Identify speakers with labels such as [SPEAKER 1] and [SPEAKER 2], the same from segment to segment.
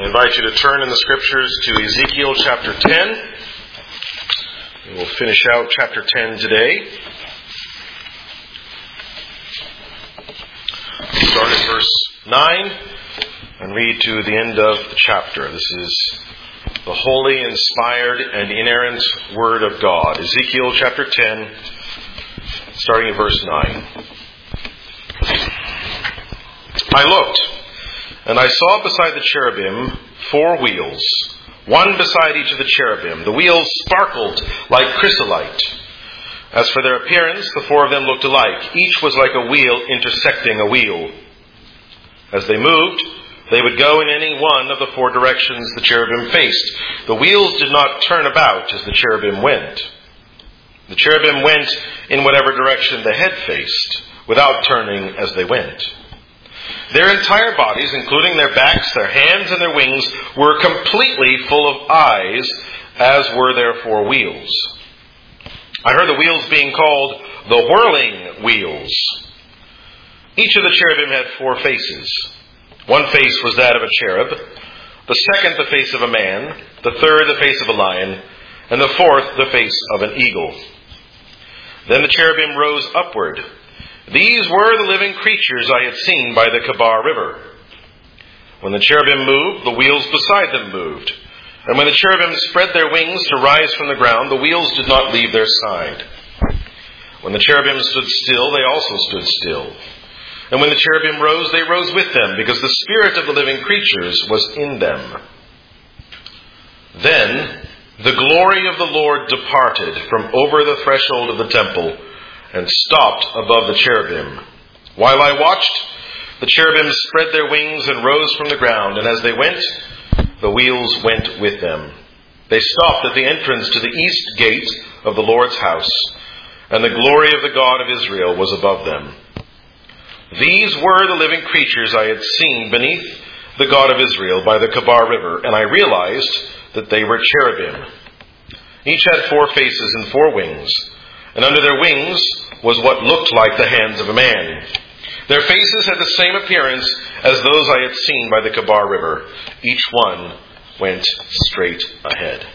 [SPEAKER 1] I invite you to turn in the Scriptures to Ezekiel chapter 10. We will finish out chapter 10 today. Start at verse 9 and read to the end of the chapter. This is the holy, inspired, and inerrant Word of God. Ezekiel chapter 10, starting at verse 9. I looked, and I saw beside the cherubim 4 wheels, one beside each of the cherubim. The wheels sparkled like chrysolite. As for their appearance, the 4 of them looked alike. Each was like a wheel intersecting a wheel. As they moved, they would go in any one of the 4 directions the cherubim faced. The wheels did not turn about as the cherubim went. The cherubim went in whatever direction the head faced, without turning as they went. Their entire bodies, including their backs, their hands, and their wings, were completely full of eyes, as were their 4 wheels. I heard the wheels being called the whirling wheels. Each of the cherubim had 4 faces. One face was that of a cherub, the second the face of a man, the third the face of a lion, and the fourth the face of an eagle. Then the cherubim rose upward. These were the living creatures I had seen by the Kebar River. When the cherubim moved, the wheels beside them moved. And when the cherubim spread their wings to rise from the ground, the wheels did not leave their side. When the cherubim stood still, they also stood still. And when the cherubim rose, they rose with them, because the spirit of the living creatures was in them. Then the glory of the Lord departed from over the threshold of the temple and stopped above the cherubim. While I watched, the cherubim spread their wings and rose from the ground, and as they went, the wheels went with them. They stopped at the entrance to the east gate of the Lord's house, and the glory of the God of Israel was above them. These were the living creatures I had seen beneath the God of Israel by the Kebar River, and I realized that they were cherubim. Each had 4 faces and 4 wings, and under their wings was what looked like the hands of a man. Their faces had the same appearance as those I had seen by the Kebar River. Each one went straight ahead.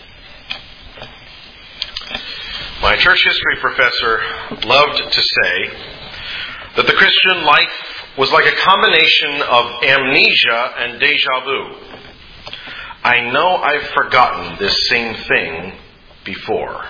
[SPEAKER 1] My church history professor loved to say that the Christian life was like a combination of amnesia and déjà vu. I know I've forgotten this same thing before.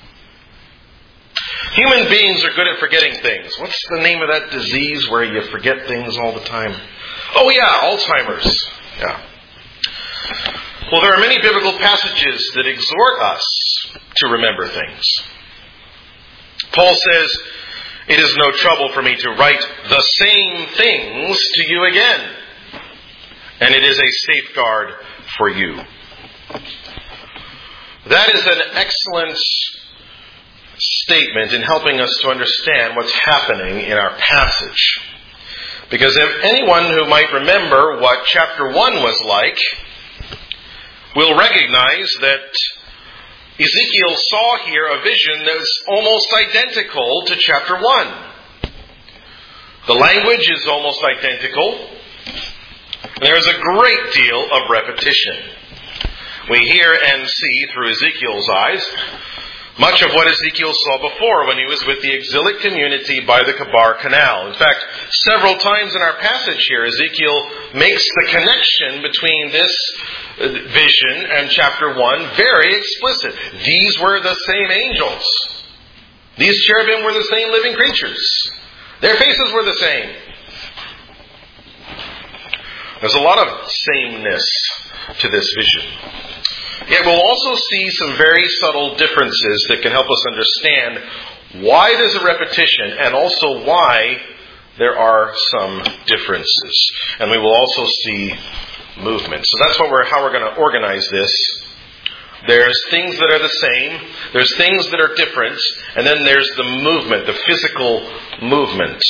[SPEAKER 1] Human beings are good at forgetting things. What's the name of that disease where you forget things all the time? Oh yeah, Alzheimer's. Yeah. Well, there are many biblical passages that exhort us to remember things. Paul says, "It is no trouble for me to write the same things to you again, and it is a safeguard for you." That is an excellent statement in helping us to understand what's happening in our passage. Because if anyone who might remember what chapter 1 was like will recognize that Ezekiel saw here a vision that was almost identical to chapter 1. The language is almost identical. There's a great deal of repetition. We hear and see through Ezekiel's eyes much of what Ezekiel saw before when he was with the exilic community by the Kebar Canal. In fact, several times in our passage here, Ezekiel makes the connection between this vision and chapter 1 very explicit. These were the same angels. These cherubim were the same living creatures. Their faces were the same. There's a lot of sameness to this vision. Yet we'll also see some very subtle differences that can help us understand why there's a repetition and also why there are some differences. And we will also see movement. So that's how we're going to organize this. There's things that are the same, there's things that are different, and then there's the movement, the physical movement.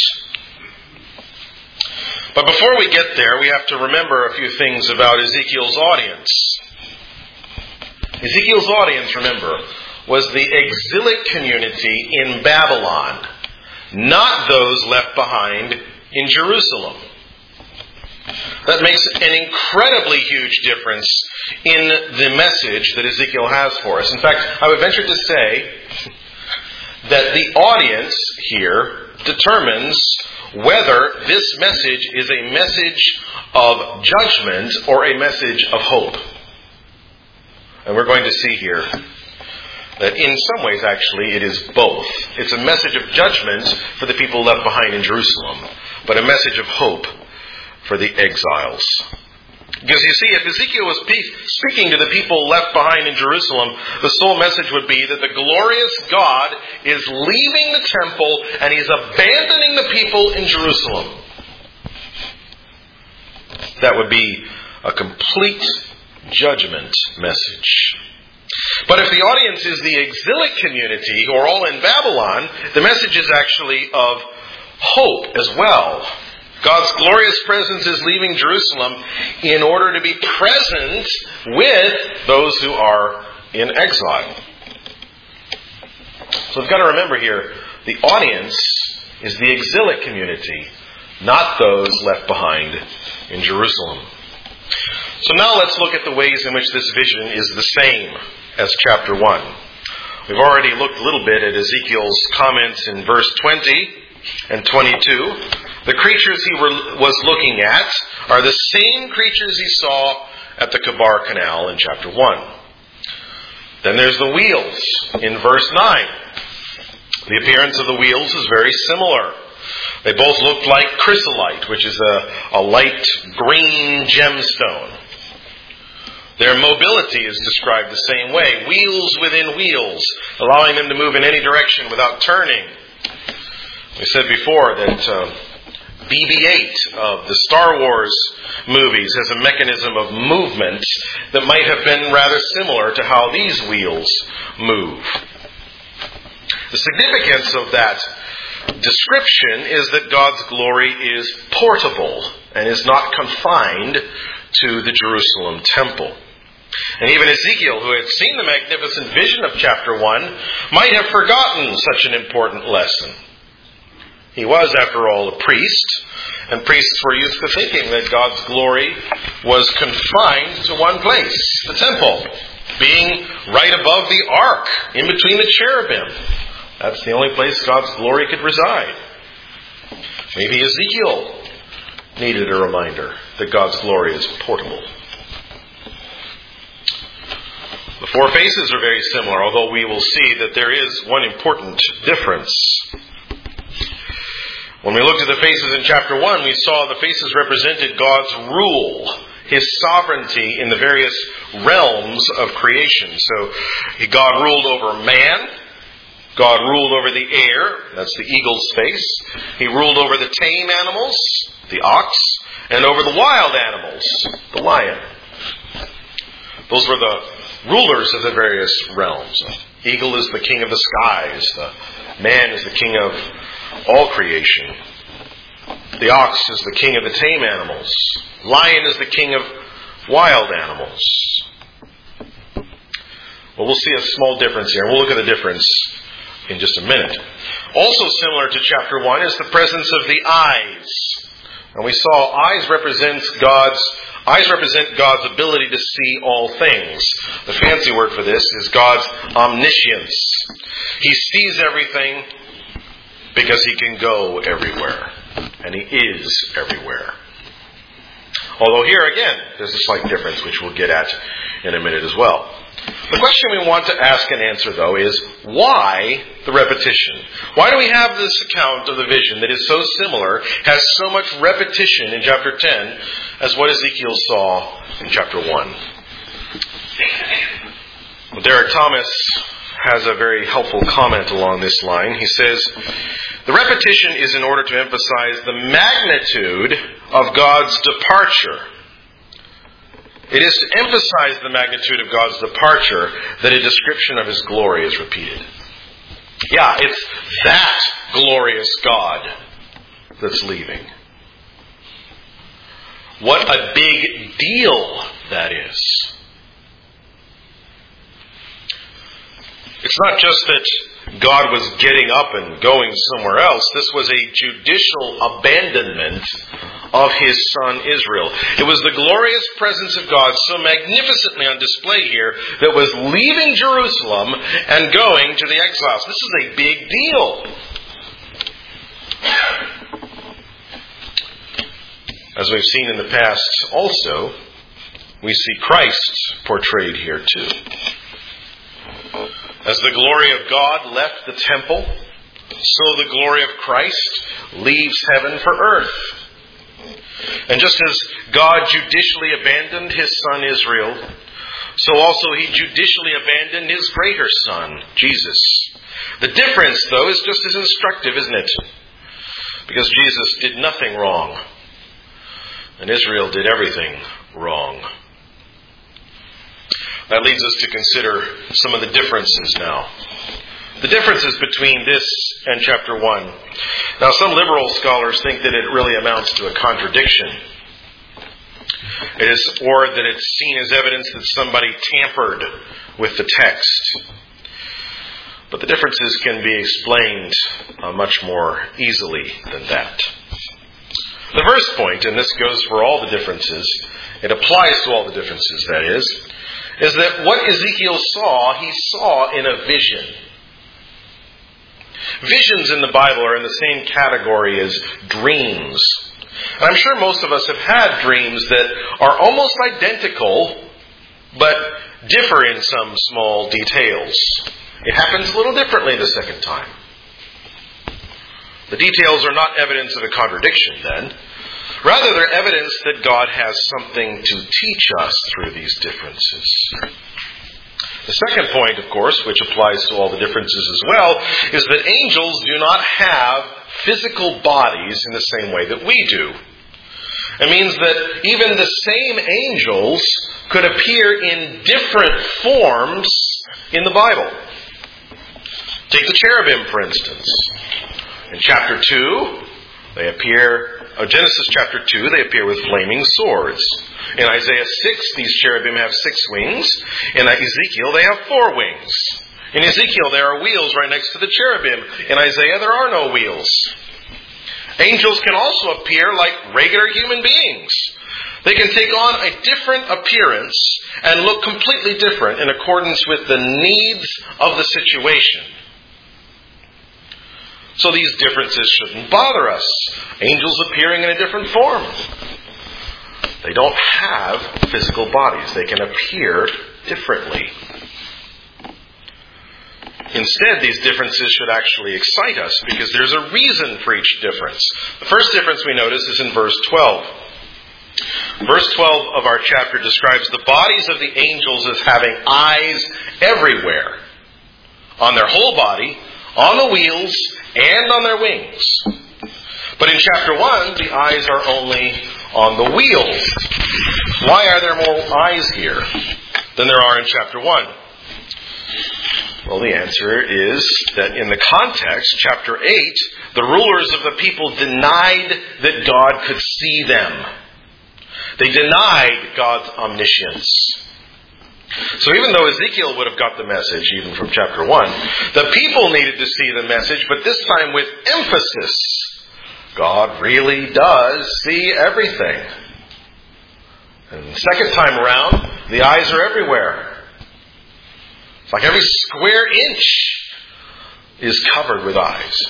[SPEAKER 1] But before we get there, we have to remember a few things about Ezekiel's audience. Ezekiel's audience, remember, was the exilic community in Babylon, not those left behind in Jerusalem. That makes an incredibly huge difference in the message that Ezekiel has for us. In fact, I would venture to say that the audience here determines whether this message is a message of judgment or a message of hope. And we're going to see here that in some ways, actually, it is both. It's a message of judgment for the people left behind in Jerusalem, but a message of hope for the exiles. Because you see, if Ezekiel was speaking to the people left behind in Jerusalem, the sole message would be that the glorious God is leaving the temple and He's abandoning the people in Jerusalem. That would be a complete judgment message. But if the audience is the exilic community who are all in Babylon, the message is actually of hope as well. God's glorious presence is leaving Jerusalem in order to be present with those who are in exile. So we've got to remember here, the audience is the exilic community, not those left behind in Jerusalem. So now let's look at the ways in which this vision is the same as chapter 1. We've already looked a little bit at Ezekiel's comments in verse 20 and 22. The creatures he was looking at are the same creatures he saw at the Kebar Canal in chapter 1. Then there's the wheels in verse 9. The appearance of the wheels is very similar. They both look like chrysolite, which is a light green gemstone. Their mobility is described the same way. Wheels within wheels, allowing them to move in any direction without turning. We said before that BB-8 of the Star Wars movies has a mechanism of movement that might have been rather similar to how these wheels move. The significance of that description is that God's glory is portable and is not confined to the Jerusalem temple. And even Ezekiel, who had seen the magnificent vision of chapter 1, might have forgotten such an important lesson. He was, after all, a priest, and priests were used to thinking that God's glory was confined to one place, the temple, being right above the ark, in between the cherubim. That's the only place God's glory could reside. Maybe Ezekiel needed a reminder that God's glory is portable. The four faces are very similar, although we will see that there is one important difference. When we looked at the faces in chapter 1, we saw the faces represented God's rule, His sovereignty in the various realms of creation. So God ruled over man. God ruled over the air. That's the eagle's face. He ruled over the tame animals, the ox, and over the wild animals, the lion. Those were the rulers of the various realms. The eagle is the king of the skies. The man is the king of all creation. The ox is the king of the tame animals. Lion is the king of wild animals. Well, we'll see a small difference here. We'll look at the difference in just a minute. Also similar to chapter 1 is the presence of the eyes. And we saw eyes represent God's ability to see all things. The fancy word for this is God's omniscience. He sees everything because He can go everywhere. And He is everywhere. Although here again, there's a slight difference which we'll get at in a minute as well. The question we want to ask and answer, though, is why the repetition? Why do we have this account of the vision that is so similar, has so much repetition in chapter 10 as what Ezekiel saw in chapter 1? Well, Derek Thomas has a very helpful comment along this line. He says, the repetition is in order to emphasize the magnitude of God's departure. It is to emphasize the magnitude of God's departure that a description of His glory is repeated. Yeah, it's that glorious God that's leaving. What a big deal that is. It's not just that God was getting up and going somewhere else. This was a judicial abandonment of His Son Israel. It was the glorious presence of God so magnificently on display here that was leaving Jerusalem and going to the exiles. This is a big deal. As we've seen in the past also, we see Christ portrayed here too. As the glory of God left the temple, so the glory of Christ leaves heaven for earth. And just as God judicially abandoned His Son Israel, so also He judicially abandoned His greater Son, Jesus. The difference, though, is just as instructive, isn't it? Because Jesus did nothing wrong, and Israel did everything wrong. That leads us to consider some of the differences now. The differences between this and chapter 1. Now, some liberal scholars think that it really amounts to a contradiction. Or that it's seen as evidence that somebody tampered with the text. But the differences can be explained much more easily than that. The first point, and this goes for all the differences, it applies to all the differences, that is that what Ezekiel saw, he saw in a vision. Visions in the Bible are in the same category as dreams. And I'm sure most of us have had dreams that are almost identical, but differ in some small details. It happens a little differently the second time. The details are not evidence of a contradiction then. Rather, they're evidence that God has something to teach us through these differences. The second point, of course, which applies to all the differences as well, is that angels do not have physical bodies in the same way that we do. It means that even the same angels could appear in different forms in the Bible. Take the cherubim, for instance. In chapter 2, they appear... Genesis chapter 2, they appear with flaming swords. In Isaiah 6, these cherubim have 6 wings. In Ezekiel, they have 4 wings. In Ezekiel, there are wheels right next to the cherubim. In Isaiah, there are no wheels. Angels can also appear like regular human beings. They can take on a different appearance and look completely different in accordance with the needs of the situation. So these differences shouldn't bother us. Angels appearing in a different form. They don't have physical bodies. They can appear differently. Instead, these differences should actually excite us because there's a reason for each difference. The first difference we notice is in verse 12. Verse 12 of our chapter describes the bodies of the angels as having eyes everywhere. On their whole body, on the wheels, and on their wings. But in chapter 1, the eyes are only on the wheels. Why are there more eyes here than there are in chapter 1? Well, the answer is that in the context, chapter 8, the rulers of the people denied that God could see them. They denied God's omniscience. So even though Ezekiel would have got the message, even from chapter 1, the people needed to see the message, but this time with emphasis. God really does see everything. And the second time around, the eyes are everywhere. It's like every square inch is covered with eyes.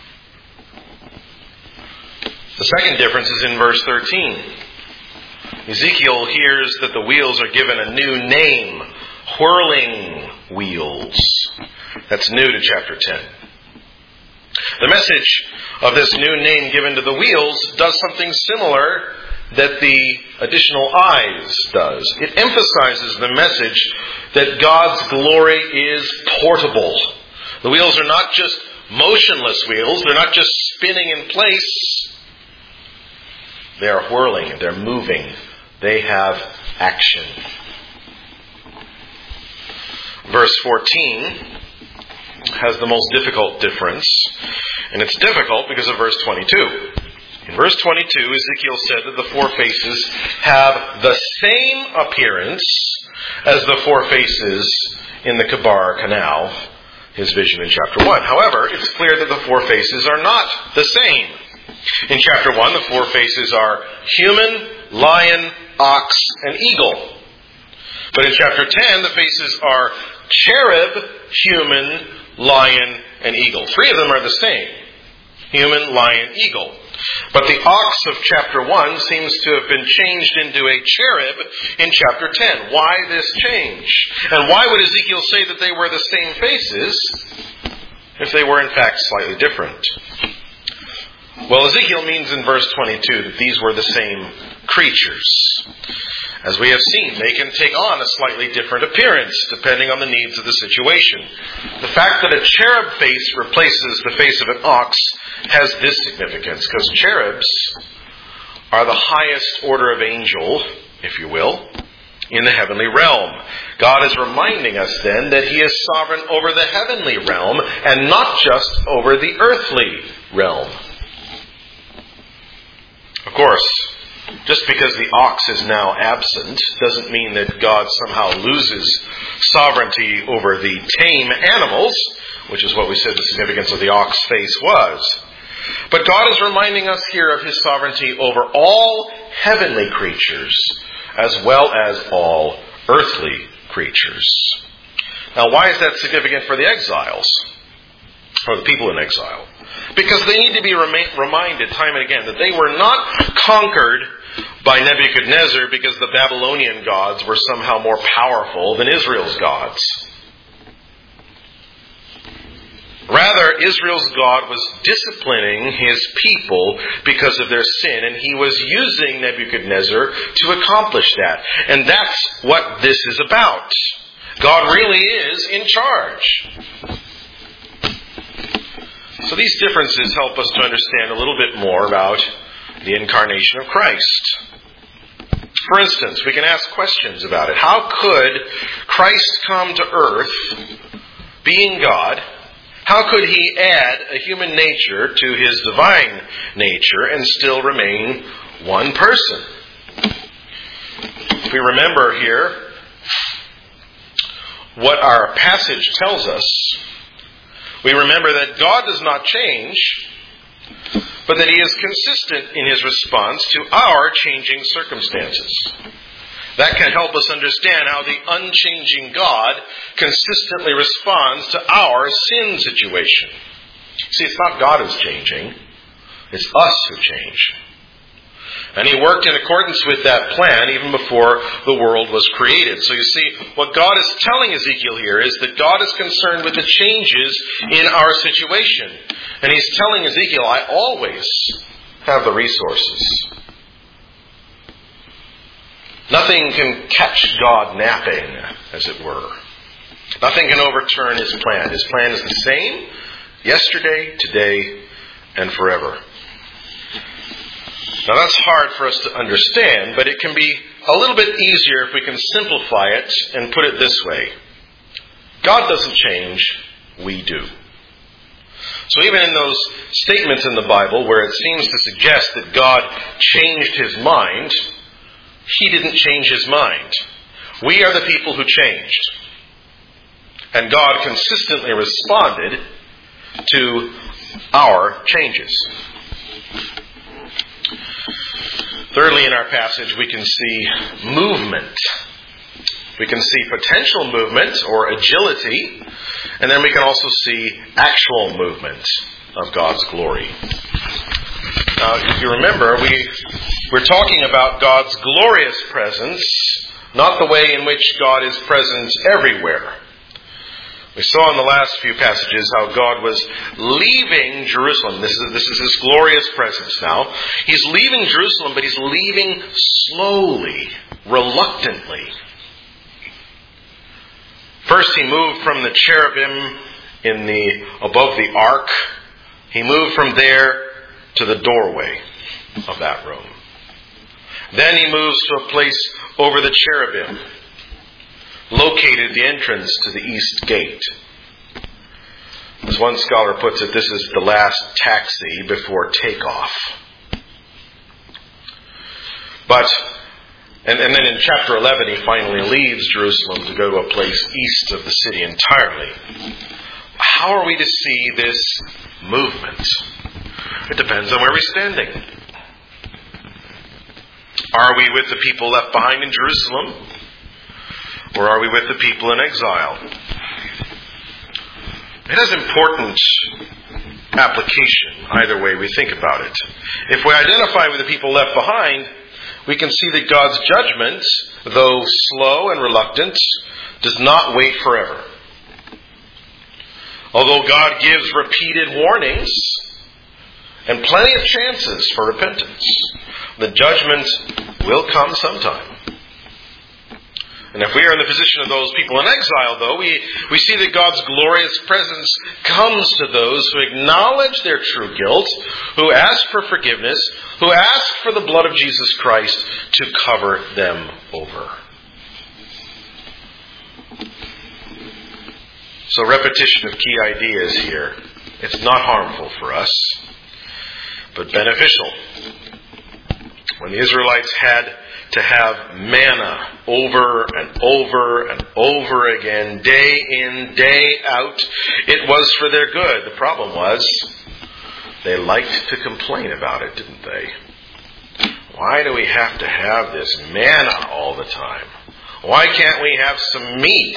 [SPEAKER 1] The second difference is in verse 13. Ezekiel hears that the wheels are given a new name, whirling wheels. That's new to chapter 10. The message of this new name given to the wheels does something similar that the additional eyes does. It emphasizes the message that God's glory is portable. The wheels are not just motionless wheels. They're not just spinning in place. They are whirling. They're moving. They have action. Verse 14 has the most difficult difference. And it's difficult because of verse 22. In verse 22, Ezekiel said that the 4 faces have the same appearance as the 4 faces in the Kebar Canal, his vision in chapter 1. However, it's clear that the 4 faces are not the same. In chapter 1, the four faces are human, lion, ox, and eagle. But in chapter 10, the faces are cherub, human, lion, and eagle. Three of them are the same. Human, lion, eagle. But the ox of chapter 1 seems to have been changed into a cherub in chapter 10. Why this change? And why would Ezekiel say that they were the same faces if they were in fact slightly different? Well, Ezekiel means in verse 22 that these were the same creatures. As we have seen, they can take on a slightly different appearance depending on the needs of the situation. The fact that a cherub face replaces the face of an ox has this significance, because cherubs are the highest order of angel, if you will, in the heavenly realm. God is reminding us then that He is sovereign over the heavenly realm and not just over the earthly realm. Of course, just because the ox is now absent doesn't mean that God somehow loses sovereignty over the tame animals, which is what we said the significance of the ox face was. But God is reminding us here of His sovereignty over all heavenly creatures as well as all earthly creatures. Now, why is that significant for the exiles, or the people in exile? Because they need to be reminded time and again that they were not conquered by Nebuchadnezzar because the Babylonian gods were somehow more powerful than Israel's gods. Rather, Israel's God was disciplining His people because of their sin, and He was using Nebuchadnezzar to accomplish that. And that's what this is about. God really is in charge. So these differences help us to understand a little bit more about the incarnation of Christ. For instance, we can ask questions about it. How could Christ come to earth, being God? How could He add a human nature to His divine nature and still remain one person? If we remember here what our passage tells us, we remember that God does not change, but that He is consistent in His response to our changing circumstances. That can help us understand how the unchanging God consistently responds to our sin situation. See, it's not God who's changing, it's us who change. And He worked in accordance with that plan even before the world was created. So you see, what God is telling Ezekiel here is that God is concerned with the changes in our situation. And He's telling Ezekiel, I always have the resources. Nothing can catch God napping, as it were. Nothing can overturn His plan. His plan is the same yesterday, today, and forever. Now that's hard for us to understand, but it can be a little bit easier if we can simplify it and put it this way. God doesn't change, we do. So even in those statements in the Bible where it seems to suggest that God changed His mind, He didn't change His mind. We are the people who changed. And God consistently responded to our changes. Thirdly, in our passage, we can see movement. We can see potential movement or agility, and then we can also see actual movement of God's glory. Now, if you remember, we're talking about God's glorious presence, not the way in which God is present everywhere. We saw in the last few passages how God was leaving Jerusalem. This is His glorious presence now. He's leaving Jerusalem, but He's leaving slowly, reluctantly. First, He moved from the cherubim above the ark. He moved from there to the doorway of that room. Then He moves to a place over the cherubim, located the entrance to the east gate. As one scholar puts it, this is the last taxi before takeoff. And then in chapter 11, He finally leaves Jerusalem to go to a place east of the city entirely. How are we to see this movement? It depends on where we're standing. Are we with the people left behind in Jerusalem? Or are we with the people in exile? It has important application either way we think about it. If we identify with the people left behind, we can see that God's judgment, though slow and reluctant, does not wait forever. Although God gives repeated warnings and plenty of chances for repentance, the judgment will come sometime. And if we are in the position of those people in exile, though, we see that God's glorious presence comes to those who acknowledge their true guilt, who ask for forgiveness, who ask for the blood of Jesus Christ to cover them over. So repetition of key ideas here. It's not harmful for us, but beneficial. When the Israelites had to have manna over and over and over again, day in, day out, it was for their good. The problem was, they liked to complain about it, didn't they? Why do we have to have this manna all the time? Why can't we have some meat?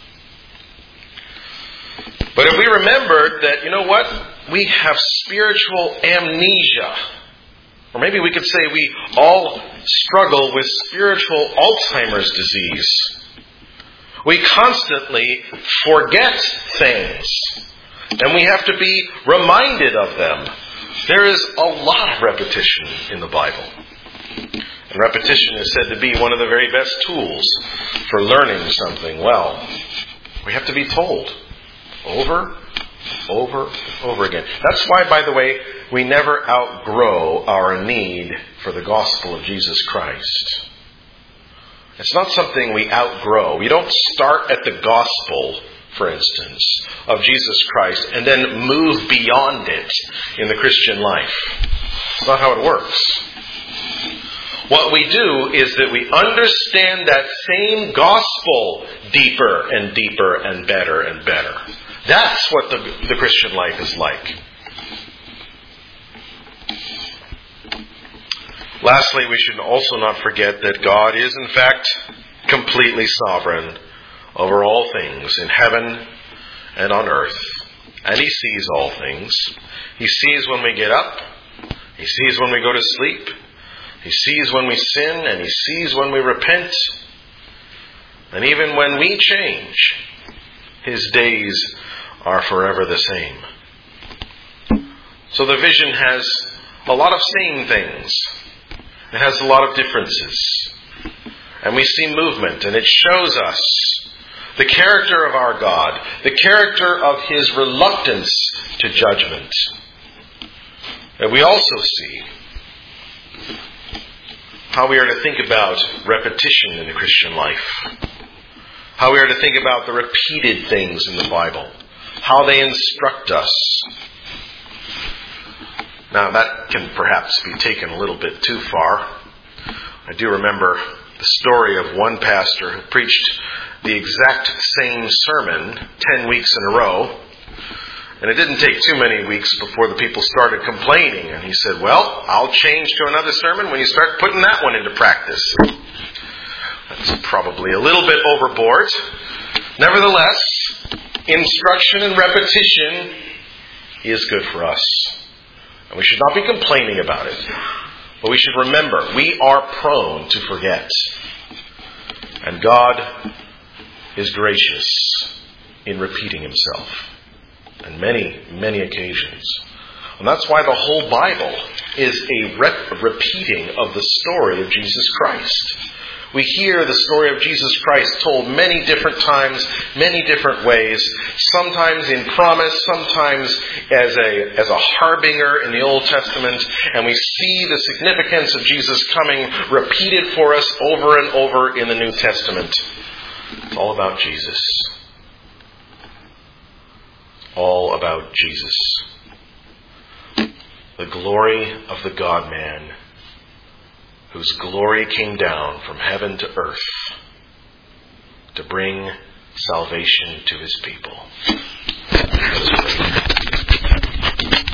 [SPEAKER 1] But if we remembered that, you know what? We have spiritual amnesia. Or maybe we could say we all struggle with spiritual Alzheimer's disease. We constantly forget things. And we have to be reminded of them. There is a lot of repetition in the Bible. And repetition is said to be one of the very best tools for learning something well. We have to be told. Over again. That's why, by the way, we never outgrow our need for the gospel of Jesus Christ. It's not something we outgrow. We don't start at the gospel, for instance, of Jesus Christ and then move beyond it in the Christian life. It's not how it works. What we do is that we understand that same gospel deeper and deeper and better and better. That's what the Christian life is like. Lastly, we should also not forget that God is, in fact, completely sovereign over all things in heaven and on earth. And He sees all things. He sees when we get up. He sees when we go to sleep. He sees when we sin, and He sees when we repent. And even when we change, His days are forever the same. So the vision has a lot of same things. It has a lot of differences. And we see movement, and it shows us the character of our God, the character of His reluctance to judgment. And we also see how we are to think about repetition in the Christian life. How we are to think about the repeated things in the Bible. How they instruct us. Now that can perhaps be taken a little bit too far. I do remember the story of one pastor who preached the exact same sermon 10 weeks in a row. And it didn't take too many weeks before the people started complaining. And he said, well, I'll change to another sermon when you start putting that one into practice. That's probably a little bit overboard. Nevertheless, instruction and repetition is good for us. And we should not be complaining about it. But we should remember, we are prone to forget. And God is gracious in repeating Himself. On many, many occasions. And that's why the whole Bible is a repeating of the story of Jesus Christ. We hear the story of Jesus Christ told many different times, many different ways, sometimes in promise, sometimes as a harbinger in the Old Testament, and we see the significance of Jesus coming repeated for us over and over in the New Testament. It's all about Jesus. All about Jesus. The glory of the God-man, whose glory came down from heaven to earth to bring salvation to His people. Let us pray.